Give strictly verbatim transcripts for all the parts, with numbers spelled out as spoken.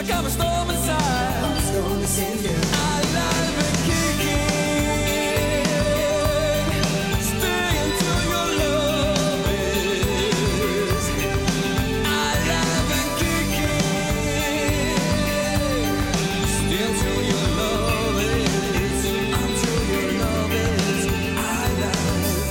come a storm inside. I'm just gonna sing you. I love it kicking. Stay until your love is. I love it kicking. Stay until your love is. Until your love is. I love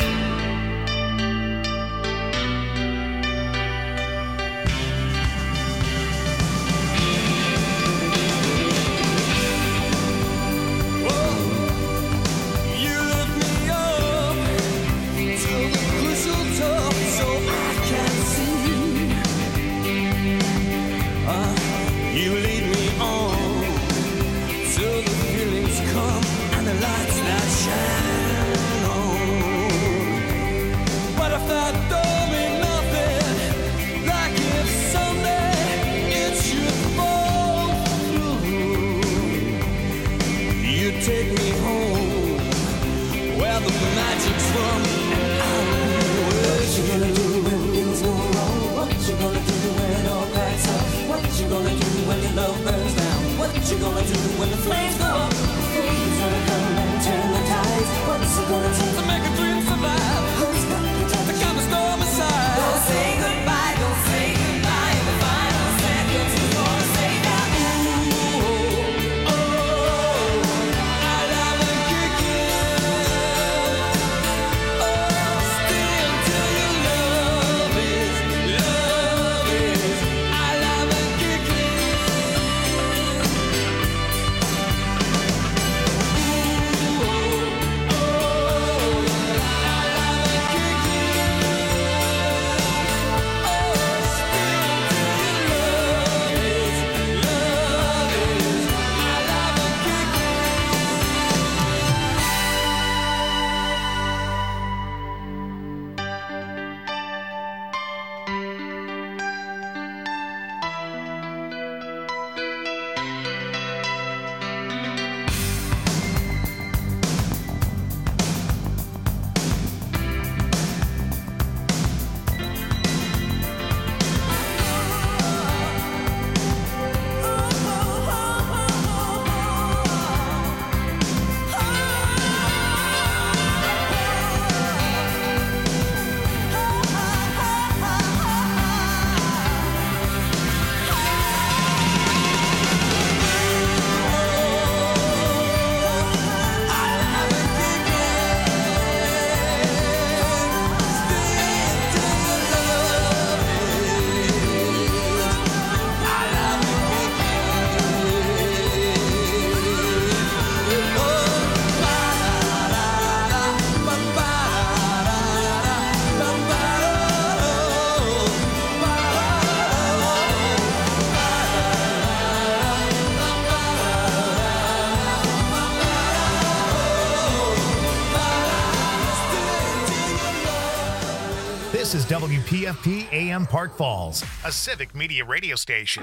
You lead me on till the feelings come and the lights that shine on. But if that don't mean nothing, like if someday it should fall through, you take me home where the magic's from, and I'll be with you. What you gonna do when things go wrong? What you gonna do when it all cracks up? What you gonna do when your love burns down? What you gonna do when the flames go up? Who's gonna come and turn the tides? What's it gonna take to make a dream survive? Who's got the touch to come a storm aside? Don't say goodbye, don't say goodbye. The final seconds is gonna say that. Ooh, oh, I love it kicking. Oh, stay until your love is, love is. I love it kicking. Ooh, oh, I love it kicking. Oh, stay until your love is, love is. I love it kicking. This is W P F P A M Park Falls, a civic media radio station.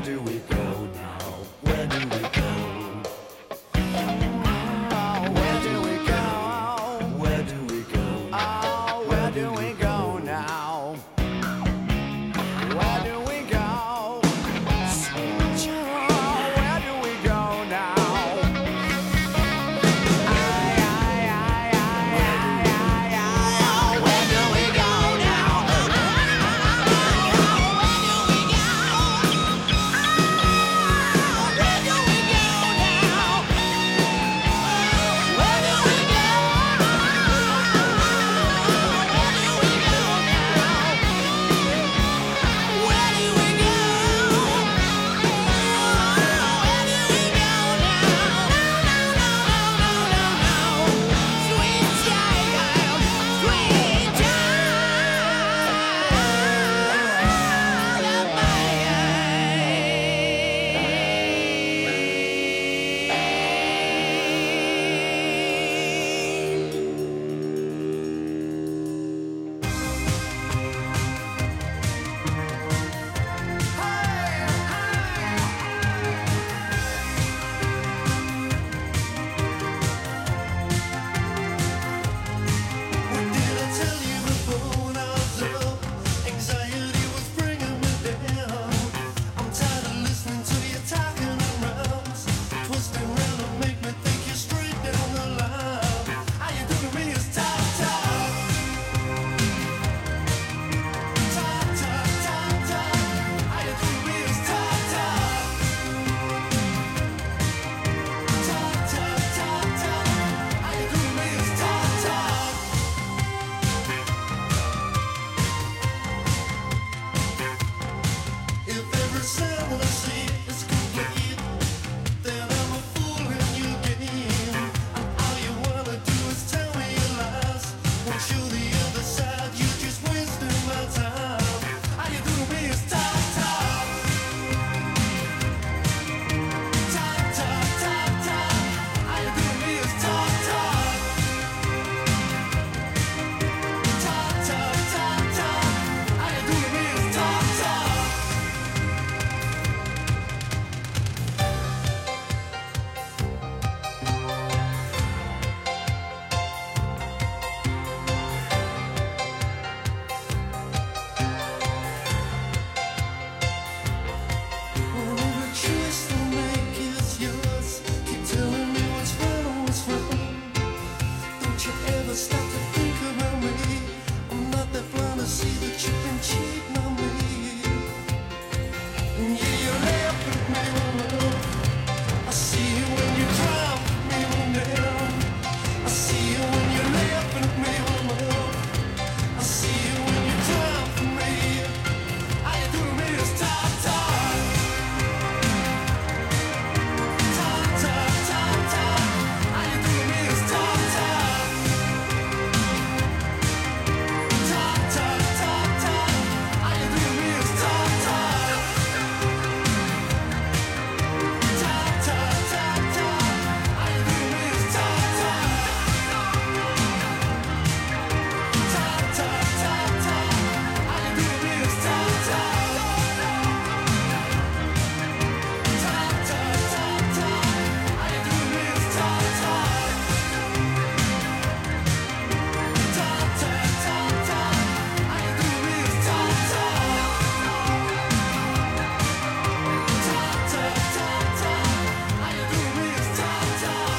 do we go now? Where do we go? Oh, where do we go? Where do we go? Oh, where do we go now? Where do we go? Oh, where do we go now? Aye, aye, aye, aye, aye, aye, aye. Oh, where do we go now? Where do we go? Where do we go now? Where do we go? What did I tell you before when I was up? Anxiety was bringing me down. I'm tired of listening to you talking around, twisting around to make me think you're straight down the line. How you doing me is talk, talk. Talk, talk, talk, talk. How you doing me is talk, talk. Talk, talk, talk, talk. How you doing me is talk, talk. If every sound that I see is complete, then I'm a fool in your game. And all you wanna do is tell me your lies. Won't show the other side, you just wasting my time. All you do to me is talk, talk. Talk, talk, talk, talk. All you do to me is talk, talk. Talk, talk, talk, talk. All you do to me is talk, talk. Whatever choice I make is yours. Keep telling me what's right and what's wrong. Don't you ever stop to think about me. I'm not that blind to see that you've been cheating on me. And yeah, you laugh at me, my love. I see you when you cry for me, my damn. I see you when you laugh at me, my love. I see you when you cry for me. All you do to me is talk, talk. Talk, talk, talk, talk. All you do to me is talk, talk. Talk, talk, talk, talk. All you do to me is talk, talk. Talk, talk, talk, talk. All you do to me is talk, talk. Talk, talk, talk, talk. All you do to me is talk, talk. Talk, talk, talk, talk. All you do to me is talk, talk. Talk, talk, talk, talk. All you do to me is talk, talk. Talk, talk, talk, talk. All you do to me is talk, talk.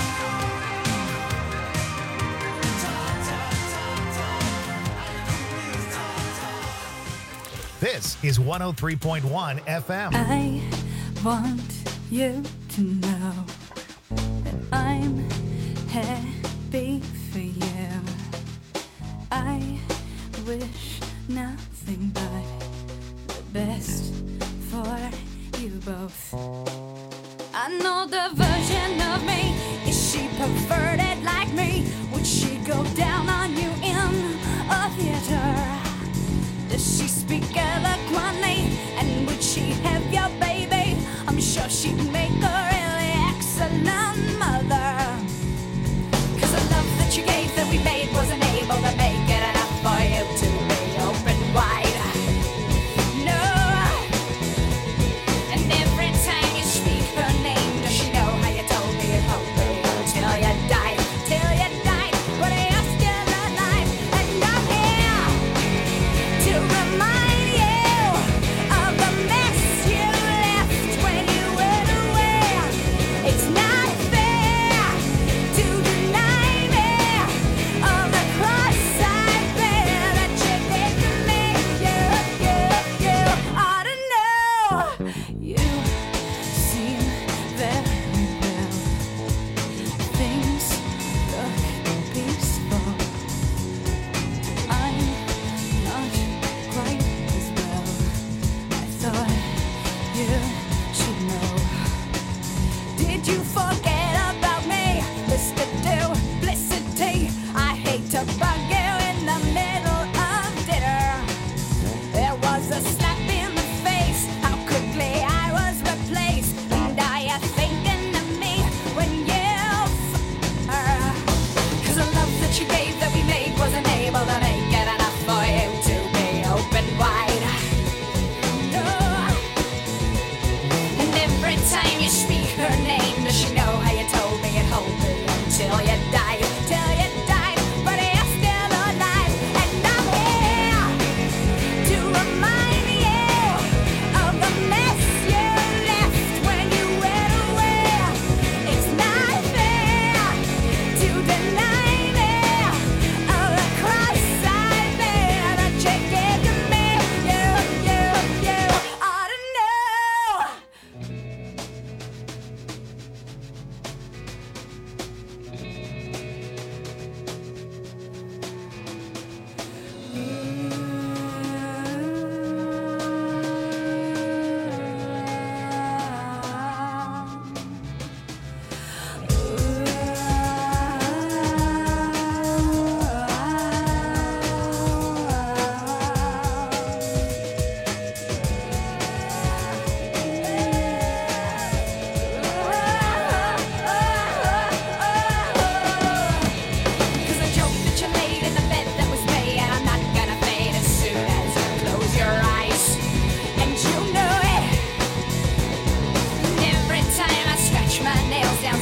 Talk, talk, talk, talk. All you do to me is talk, talk. This is one oh three point one F M. I want you to know that I'm happy for you. I wish nothing but the best for you both. I know the version of me. Is she perverted like me? Would she go down on you in a theater? Does she speak eloquently? And would she have your baby? I'm sure she'd make a really excellent mother. 'Cause the love that you gave that we made wasn't able to make it enough for you to be open wide. No, and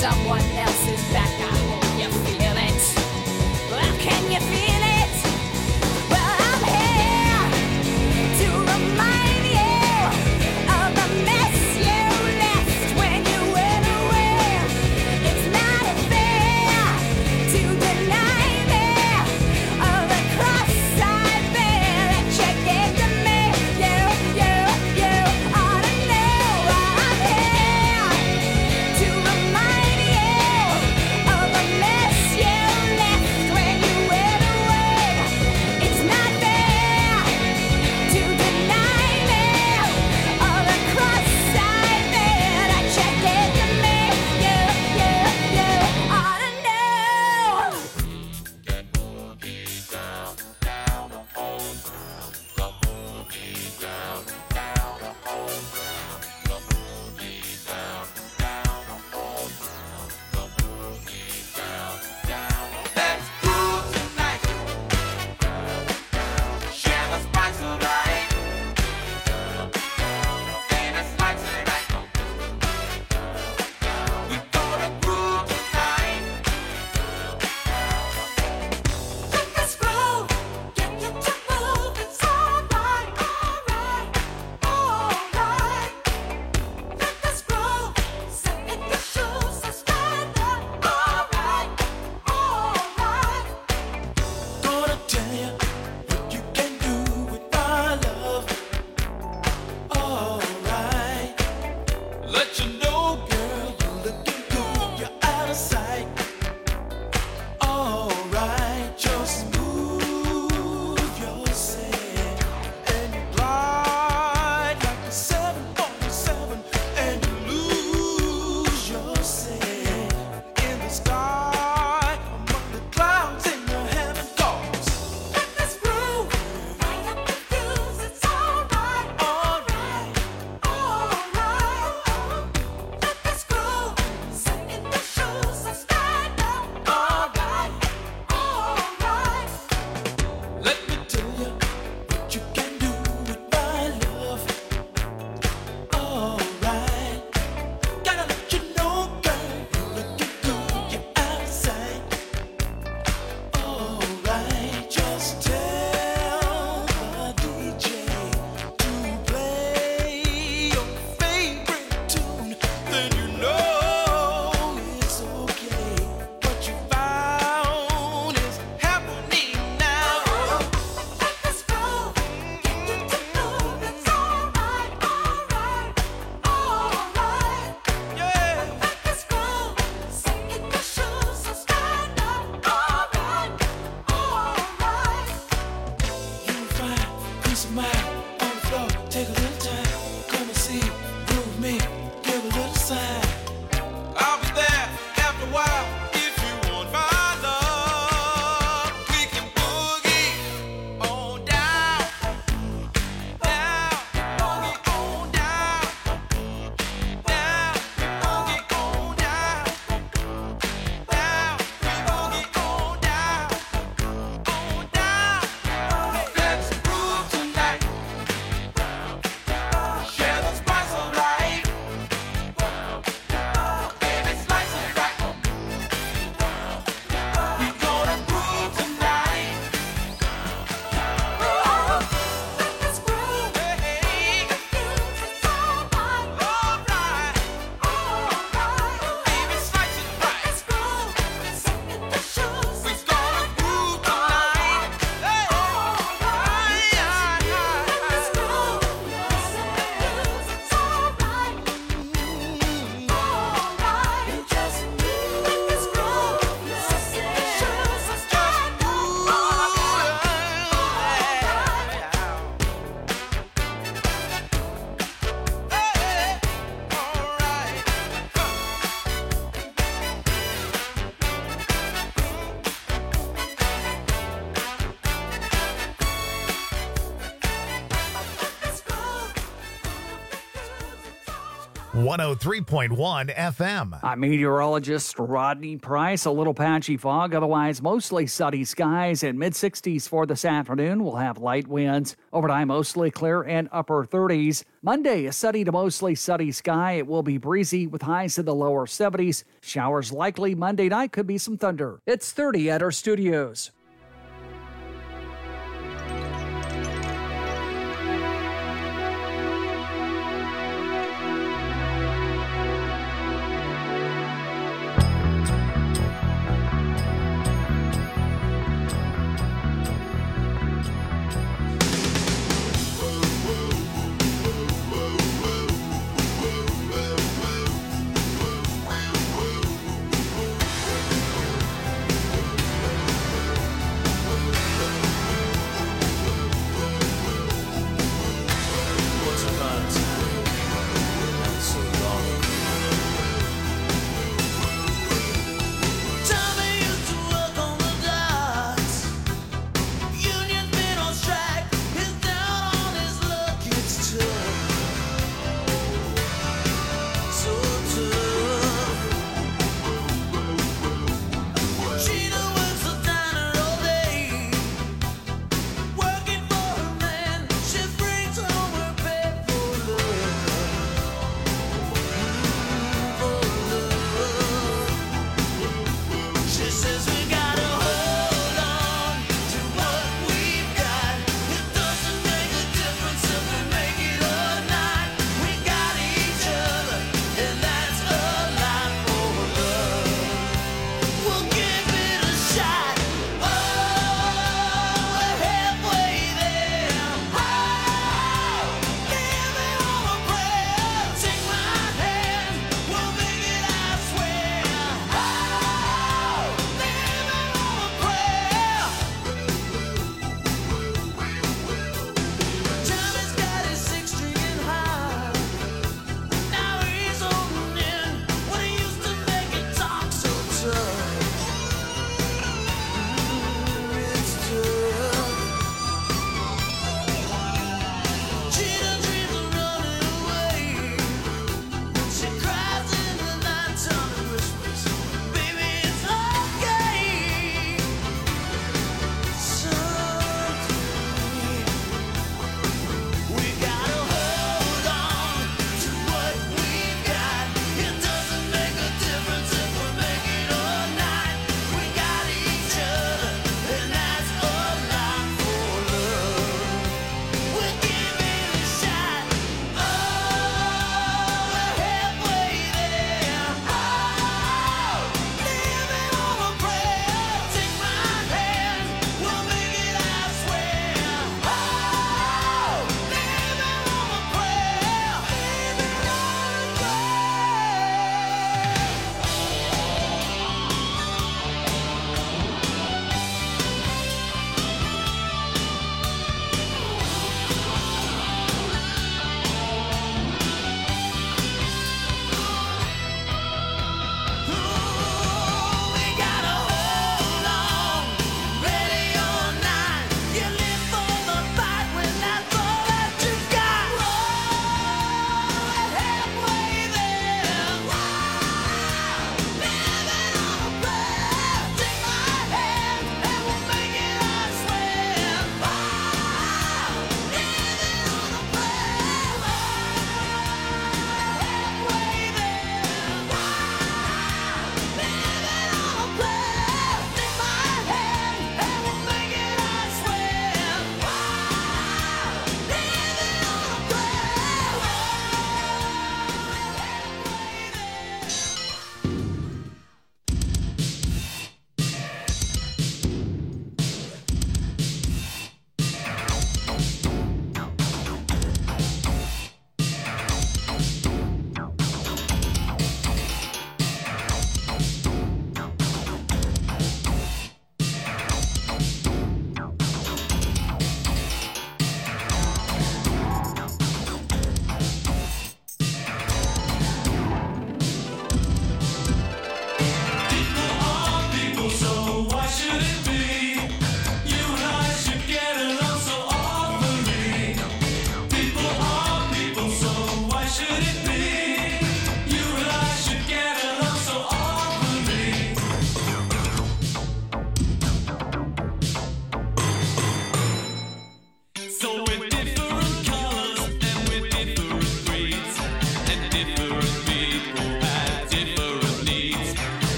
someone else's back. I hope you feel it. Well, can you feel it? Well, I'm here to remind you of the mess you left when you went away. It's not fair to deny me of the cross I bear that you gave to me. You, you, you ought to know I'm here to remind you of the mess you left when you went away. It's not fair to deny me of the cross I bear that you gave to me. You, you, you ought to know. Let's groove tonight. Share the spice of life. And it's like tonight. We gonna groove tonight. Let us groove. Get you to move. It's alright, alright, alright. Let us groove. Set in your shoes and stand up. Alright, alright. Gonna tell you what you can do with my love. Alright. Let you know, girl, you're looking good. You're out of sight. Alright, just move yourself and you glide like a seven forty-seven and you lose yourself in the sky among the clouds in your heaven goes. Let this groove right up the fuse. It's alright, alright, alright. one oh three point one F M. I'm meteorologist Rodney Price. A little patchy fog, otherwise mostly sunny skies and mid sixties for this afternoon. We'll have light winds. Overnight, mostly clear and upper thirties. Monday, a sunny to mostly sunny sky. It will be breezy with highs in the lower seventies. Showers likely Monday night. Could be some thunder. It's thirty at our studios.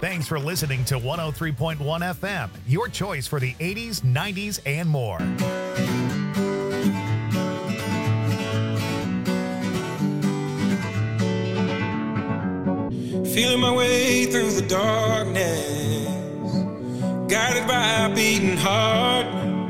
Thanks for listening to one oh three point one F M, your choice for the eighties, nineties, and more. Feeling my way through the darkness, guided by a beating heart.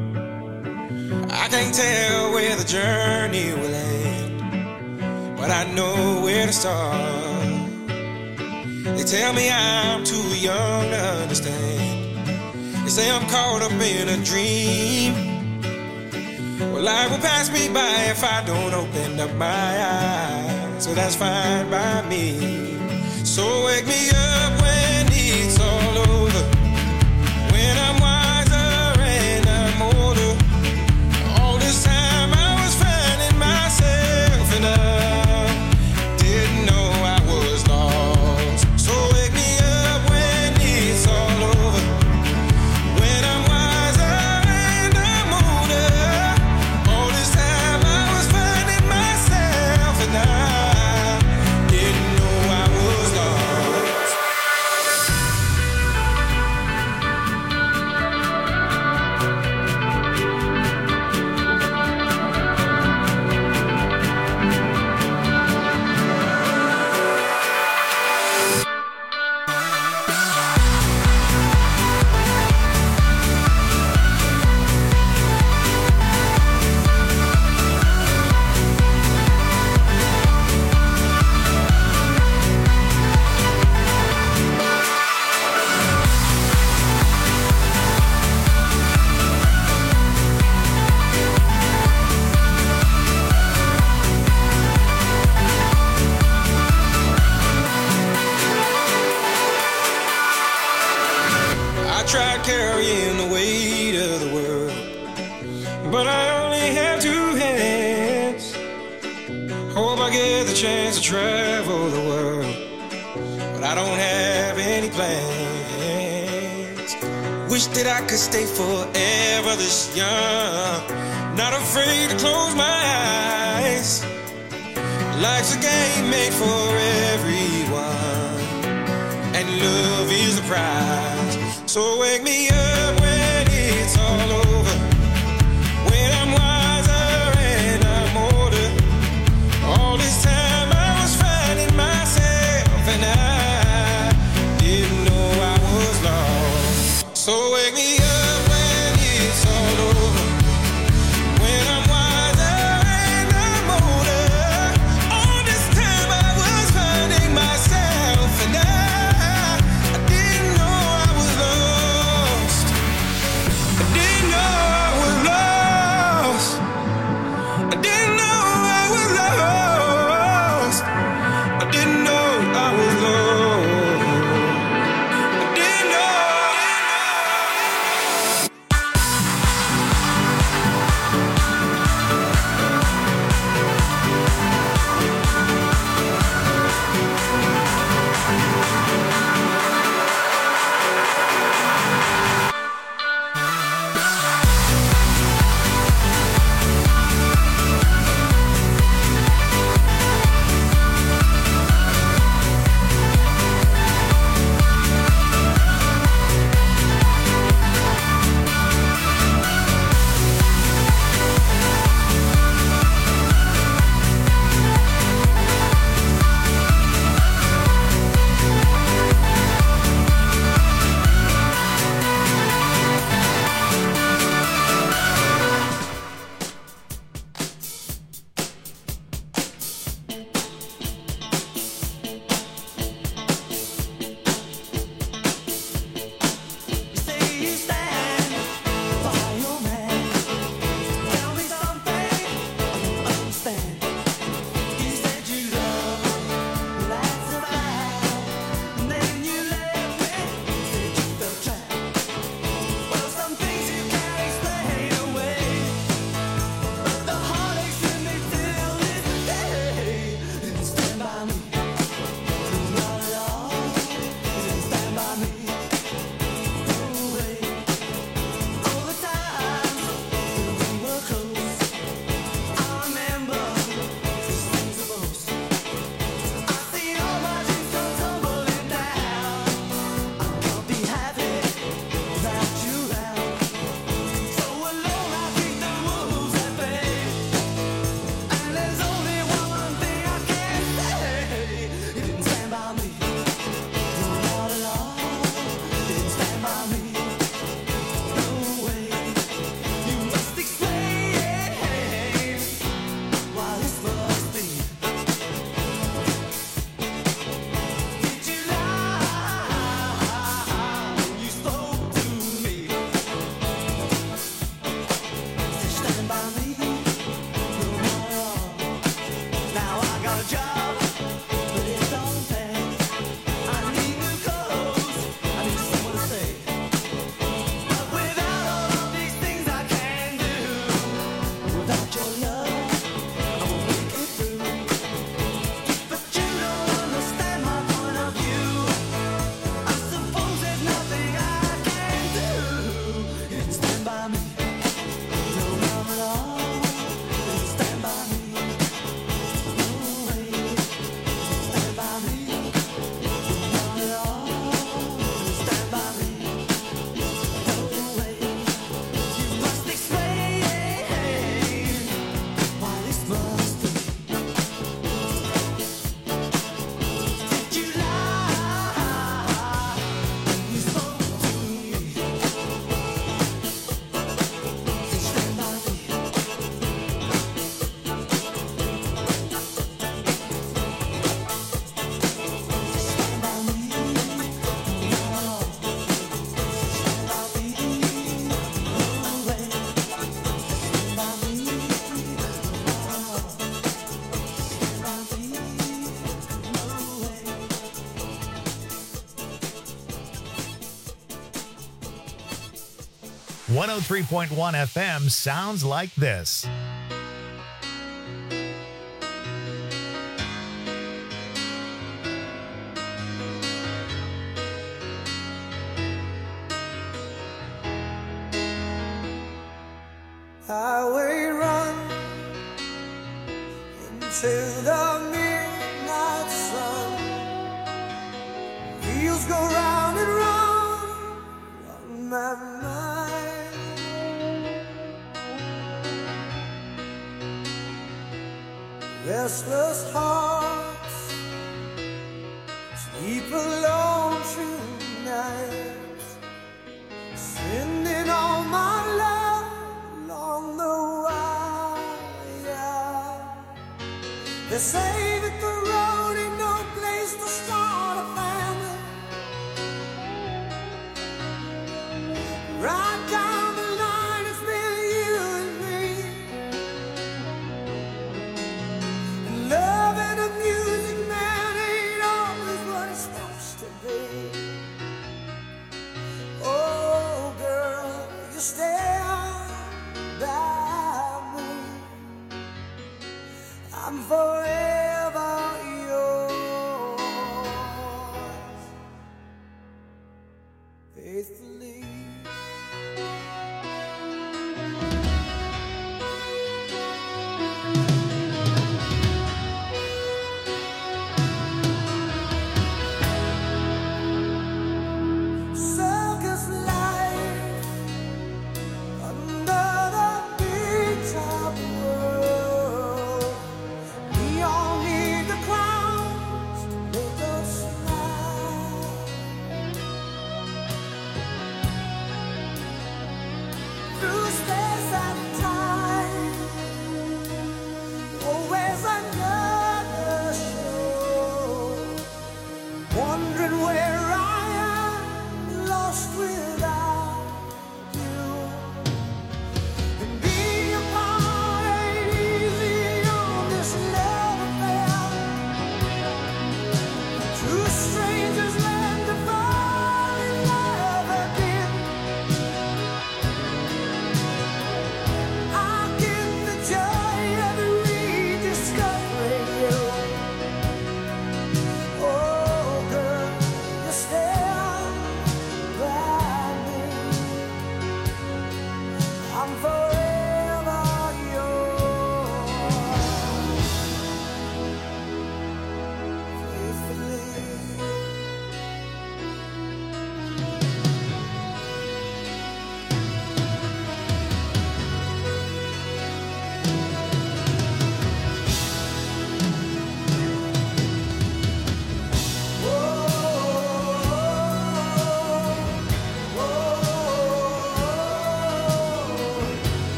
I can't tell where the journey will end, but I know where to start. They tell me I'm too young to understand. They say I'm caught up in a dream. Well, life will pass me by if I don't open up my eyes, so that's fine by me. So wake me up when it's all over, when I'm wiser and I'm older. All this time I was finding myself and I didn't know I was lost. So wake me up when it's all over, when I'm wiser and I'm older. All this time I was finding myself and I didn't know I was lost. I tried carrying the weight of the world, but I only have two hands. Hope I get the chance to travel the world, but I don't have any plans. Wish that I could stay forever this young, not afraid to close my eyes. Life's a game made for everyone, and love is the prize. So wake me up when it's all over, when I'm wiser and I'm older. All this time I was finding myself and I didn't know I was lost. So wake me up when it's all over, when I'm wiser and I'm older. All this time I was finding myself and I, I didn't know I was lost. one oh three point one F M sounds like this. Highway run into the midnight sun. Wheels go round and round on my mind. Restless hearts sleep alone tonight, sending all my love along the wire. They say that the road ain't no place to start a family. Right down the line, it's been you and me. And love and a music man ain't always what it's supposed to be. Oh, girl, you stand by me. I'm forever yours.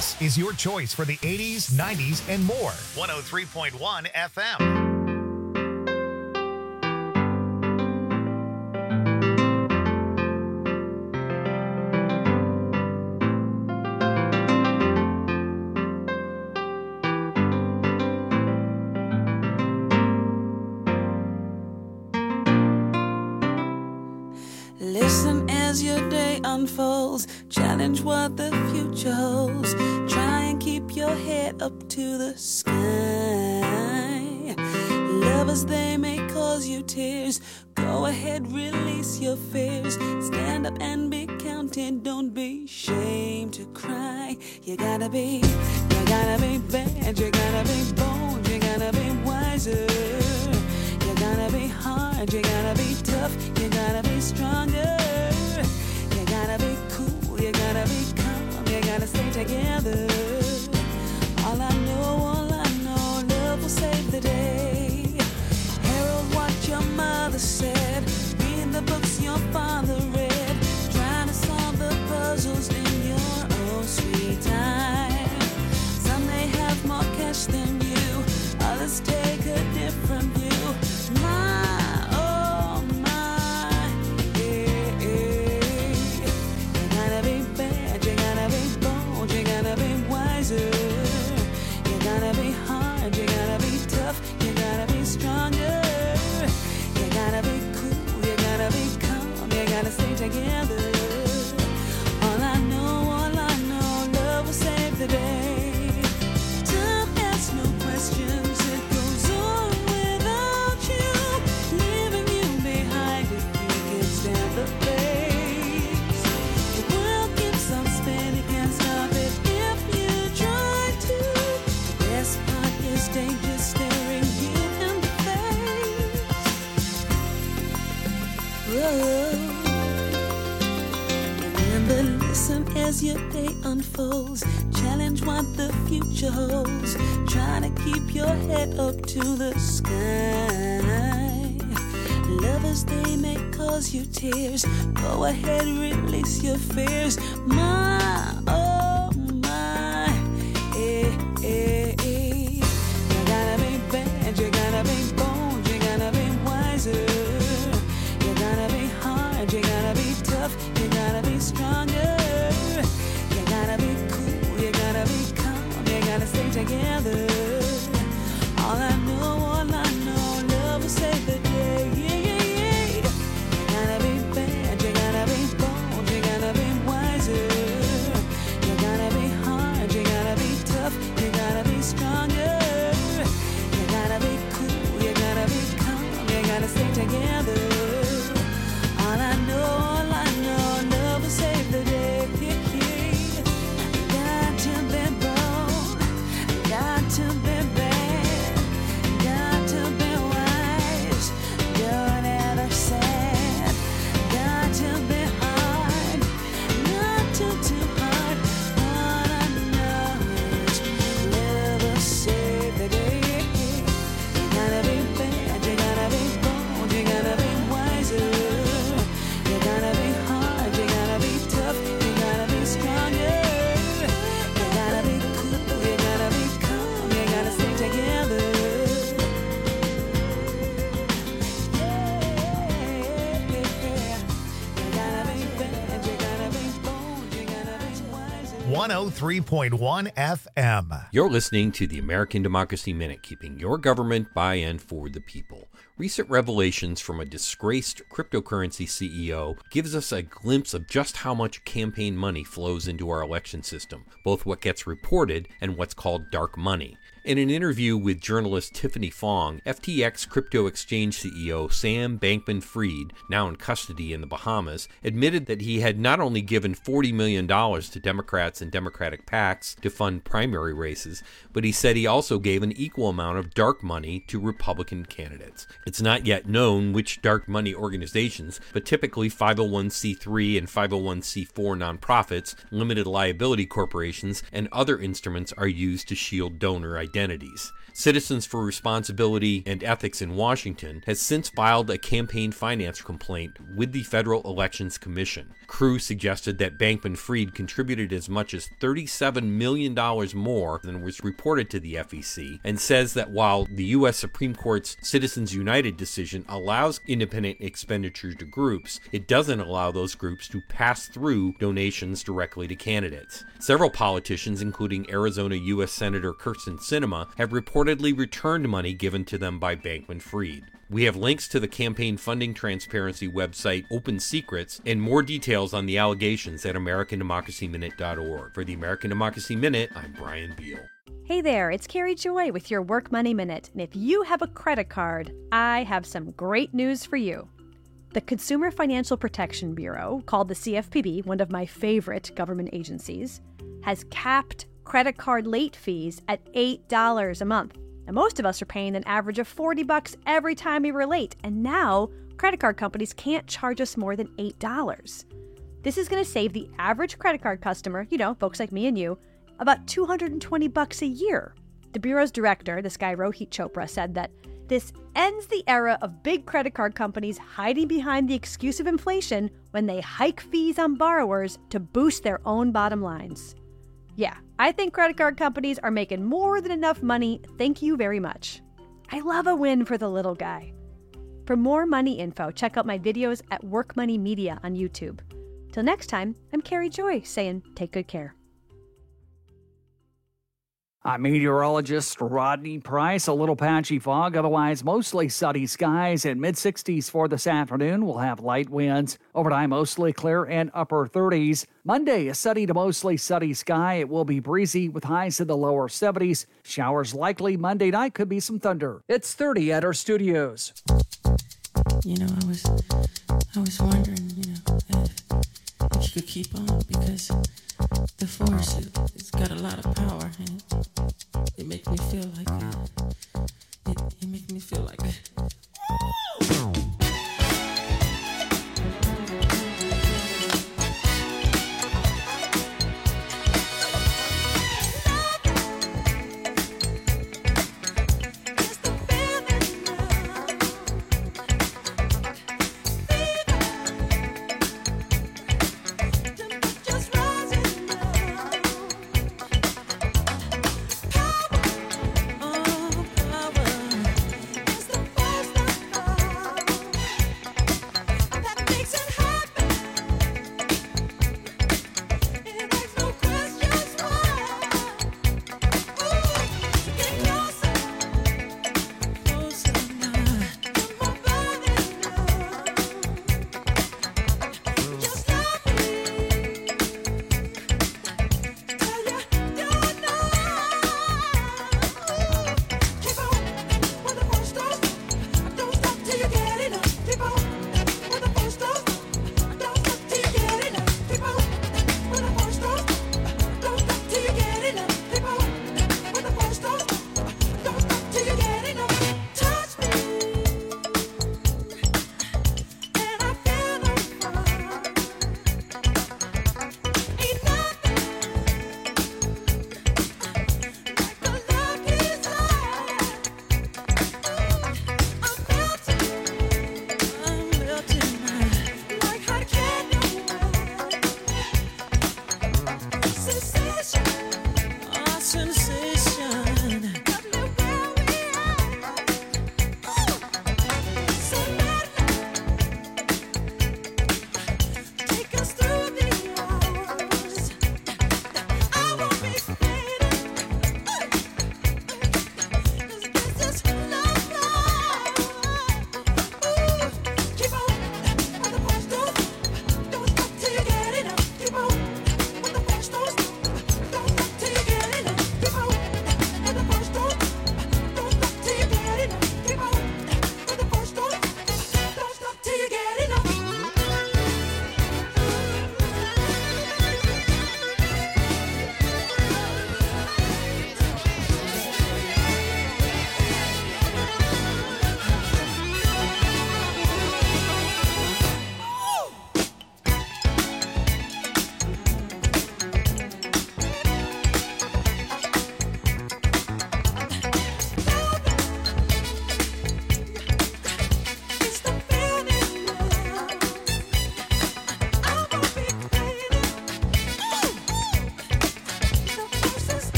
This is your choice for the eighties, nineties, and more. one oh three point one F M. Listen as your day unfolds, challenge what the future holds. Try and keep your head up to the sky. Lovers, they may cause you tears. Go ahead, release your fears. Stand up and be counted, don't be ashamed to cry. You gotta be, you gotta be bad, you gotta be bold, you gotta be wiser. You gotta be hard, you gotta be tough, you gotta be stronger. You gotta be cool, you gotta be calm, you gotta stay together. All I know, all I know, love will save the day. Herald what your mother said, read the books your father read, trying to solve the puzzles in your own sweet time. Some may have more cash than you, others take a different view. My, oh my, yeah, yeah. You gotta be bad, you gotta be bold, you gotta be wiser. You gotta be hard, you gotta be tough, you gotta be stronger. You gotta be cool, you gotta be calm, you gotta stay together. All I know, all I know, love will save the day. Time asks no questions, it goes on without you, leaving you behind if you can stand the pace. The world keeps on spinning, can't stop it if you try to. The best part is danger staring you in the face. Whoa. Remember, listen as your day unfolds. Challenge what the future holds. Try to keep your head up to the sky. Lovers, they may cause you tears. Go ahead, release your fears. My, oh my, eh, eh, eh. You gotta be bad, you gotta be bold, you gotta be wiser. You gotta be hard, you gotta be tough, you gotta be stronger. You gotta be cool, you gotta be calm, you gotta stay together. All I know, all I know, love will save the day. Yeah, yeah, yeah. You gotta be bad, you gotta be bold, you gotta be wiser. You gotta be hard, you gotta be tough, you gotta be stronger. You gotta be cool, you gotta be calm, you gotta stay together. All I know, all I know, love will save the day. Yeah, yeah. Got to be bold, got to be bad, got to be wise, don't ever sad. Got to be hard, not too, too hard. All I know is love will save the day. You gotta be bad, you gotta be bold, you gotta be wiser. You gotta be hard, you gotta be tough, you gotta be stronger. You gotta be cool, you gotta be calm, you gotta stay together. Yeah, you gotta be bad, you gotta be bold, you gotta be wiser. one oh three point one F M. You're listening to the American Democracy Minute, keeping your government by and for the people. Recent revelations from a disgraced cryptocurrency C E O gives us a glimpse of just how much campaign money flows into our election system, both what gets reported and what's called dark money. In an interview with journalist Tiffany Fong, F T X crypto exchange C E O Sam Bankman-Fried, now in custody in the Bahamas, admitted that he had not only given forty million dollars to Democrats and Democratic PACs to fund primary races, but he said he also gave an equal amount of dark money to Republican candidates. It's not yet known which dark money organizations, but typically five oh one c three and five oh one c four nonprofits, limited liability corporations, and other instruments are used to shield donor identities. Citizens for Responsibility and Ethics in Washington has since filed a campaign finance complaint with the Federal Elections Commission. C R U suggested that Bankman-Fried contributed as much as thirty-seven million dollars more than was reported to the F E C, and says that while the U S Supreme Court's Citizens United decision allows independent expenditure to groups, it doesn't allow those groups to pass through donations directly to candidates. Several politicians, including Arizona U S Senator Kyrsten Sinema, have reportedly returned money given to them by Bankman-Fried. We have links to the campaign funding transparency website Open Secrets and more details on the allegations at American Democracy Minute dot org. For the American Democracy Minute, I'm Brian Beal. Hey there, it's Carrie Joy with your Work Money Minute. And if you have a credit card, I have some great news for you. The Consumer Financial Protection Bureau, called the C F P B, one of my favorite government agencies, has capped credit card late fees at eight dollars a month. And most of us are paying an average of forty bucks every time we were late. And now, credit card companies can't charge us more than eight dollars. This is going to save the average credit card customer, you know, folks like me and you, about two hundred twenty bucks a year. The Bureau's director, this guy Rohit Chopra, said that this ends the era of big credit card companies hiding behind the excuse of inflation when they hike fees on borrowers to boost their own bottom lines. Yeah, I think credit card companies are making more than enough money. Thank you very much. I love a win for the little guy. For more money info, check out my videos at Work Money Media on YouTube. Till next time, I'm Carrie Joy saying take good care. I'm meteorologist Rodney Price. A little patchy fog, otherwise mostly sunny skies and mid sixties for this afternoon. We'll have light winds. Overnight, mostly clear and upper thirties. Monday, a sunny to mostly sunny sky. It will be breezy with highs in the lower seventies. Showers likely Monday night. Could be some thunder. It's thirty at our studios. You know, I was, I was wondering, you know, if, if you could keep on, because the force, it, it's got a lot of power, and it, it makes me feel like, uh, it, it makes me feel like that.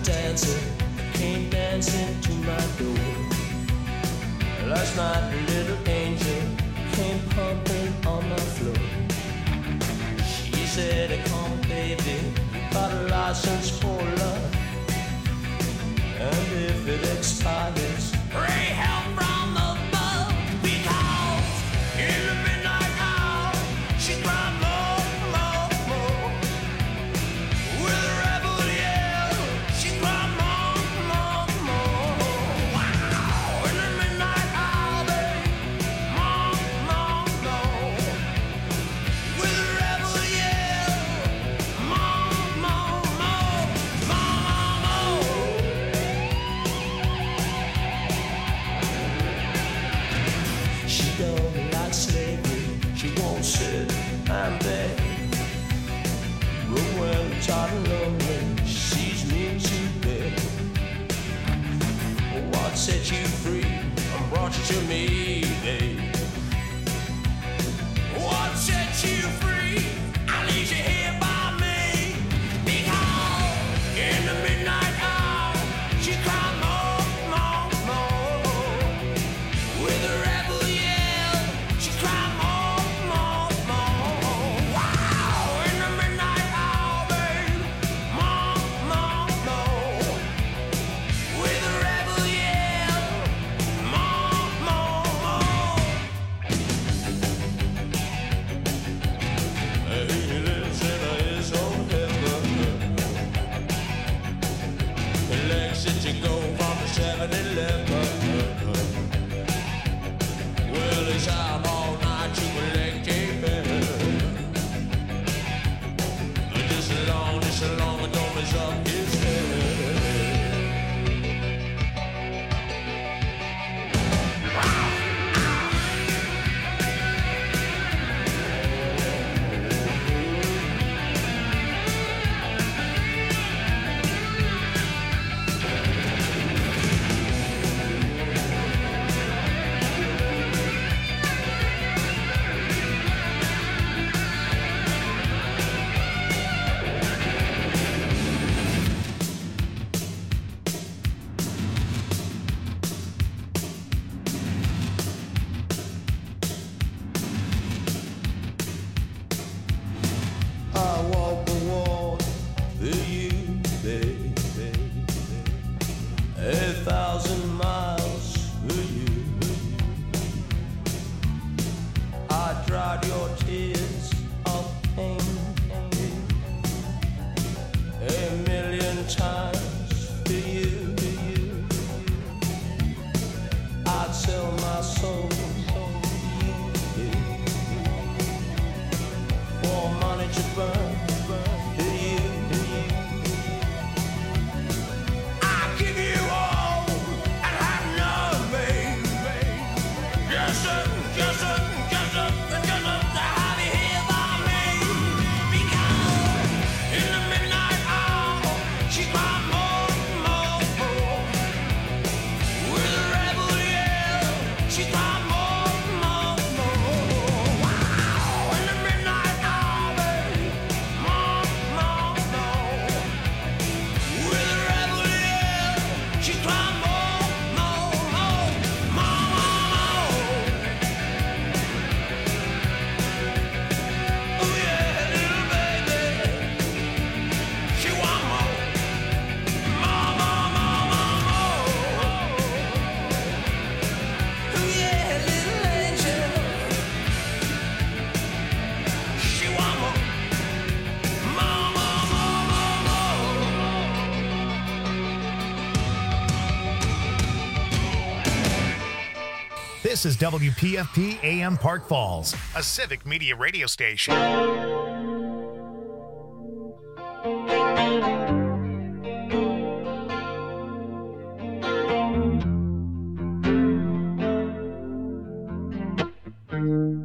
dancer came dancing to my door. Last night a little angel came pumping on my floor. She said, come baby, got a license for love, and if it expires, pray help from above. Because in the midnight hour she cried more, more, more. With a rebel yell she cried more, more, more. Wow. In the midnight hour, babe, more, more, more. With a rebel yell, more, more, more, more, more. She don't like slavery, she won't sit and beg. But when I'm tired and lonely, she sees me too big. What set you free and brought you to me, babe? What set you free? I leave you here by me. Because in the midnight hour, she cried more, more, more. With a rebel yell, she cried more, more, more. Wow! In the midnight hour, babe, more, more, more. With a rebel yell, more, more, more. He lives in his own heaven. Legs that you go from the seven eleven. Well, he's out all night to collect a bill. Just as long, just as long as don't mess up his head. I walk the walk for you, baby. A thousand miles for you. I dried your tears of pain a million times for you. I'd sell my soul for money to burn. Do you? I give you all and have none, babe. Yes, sir, yes, sir, yes, sir, yes, sir, to have you here by me. Because in the midnight hour, she cried more, more, more. With a rebel yell, she cried more, more, more. Wow, in the midnight hour, babe, more, more, more. With a rebel yell, she cried more, more, more, more, more. Oh yeah, little baby, she want more, more, more, more, more, more. Oh yeah, little angel, she want more, more, more, more, more, This is W P F P A M Park Falls, a civic media radio station.